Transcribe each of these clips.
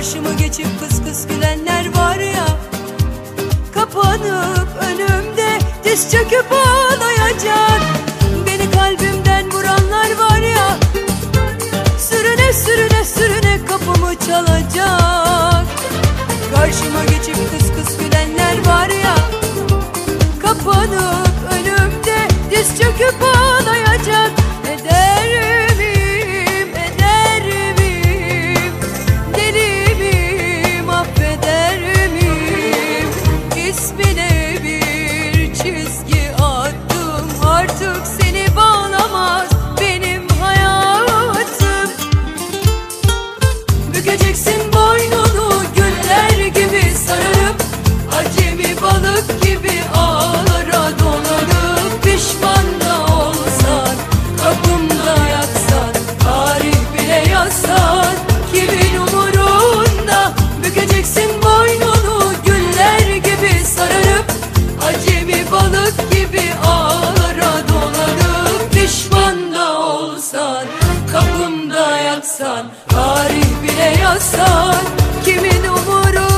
Karşımı geçip kıs kıs gülenler var ya, kapanıp önümde diz çöküp ağlayacak. Beni kalbimden vuranlar var ya, sürüne sürüne sürüne kapımı çalacak. Karşıma geçip kıs kıs gülenler var ya, kapanıp önümde diz çöküp ağlayacak. Eder miyim, eder miyim, deli miyim, affeder miyim? İsmine bir çizgi attım, artık seni bağlamaz benim hayatım. Bükeceksin boynunu güller gibi sararıp, acemi balık gibi ağlara dolanıp, pişman da olsan, kapımda yatsan, tarih bile yazsan, kimin umurunda? Bükeceksin boynunu güller gibi sararıp, acemi balık gibi ağlara dolanıp, pişman da olsan, kapımda yatsan, tarih bile yazsan, kimin umurunda?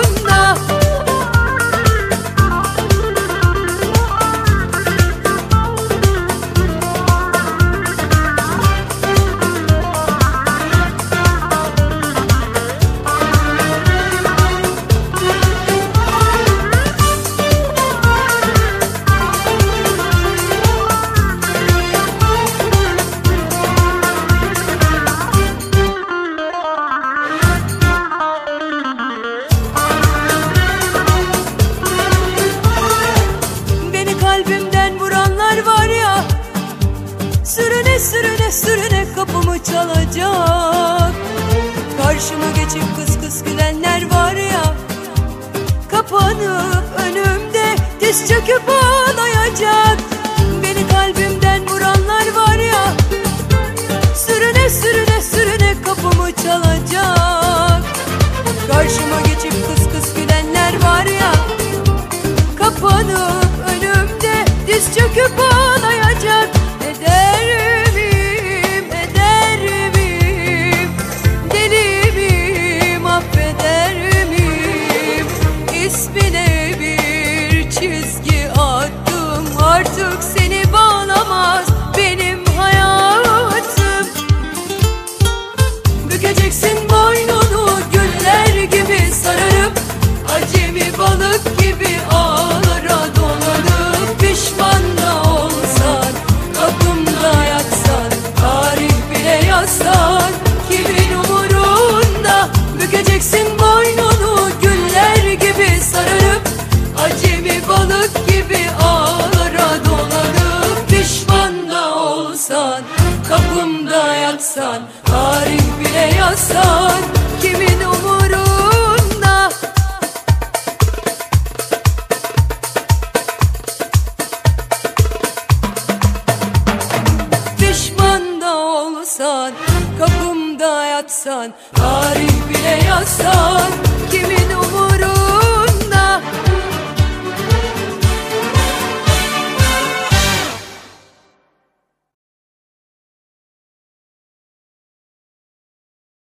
Kalbimden vuranlar var ya, sürüne sürüne sürüne kapımı çalacak. Karşıma geçip kıs kıs gülenler var ya, kapanıp önümde diz çöküp ağlayacak. Beni kalbimden vuranlar var ya, sürüne sürüne sürüne kapımı çalacak. Karşıma geçip kıs kıs gülenler var ya, kapanıp önümde diz çöküp ağlayacak. Eder miyim, eder miyim, deli miyim, affeder miyim? İsmine bir çizgi attım, artık seni bağlamaz benim hayatım. Bükeceksin boynunu güller gibi sararıp, acemi balık gibi ağlara dolanıp, pişman da olsan, kapımda yatsan, tarih bile yazsan, kimin umurunda? Bükeceksin boynunu güller gibi sararıp, acemi balık gibi ağlara dolanıp, pişman da olsan, kapımda yatsan, tarih bile yazsan, kimin umurunda? Pişman da olsan, kapımda yatsan, tarih bile yazsan,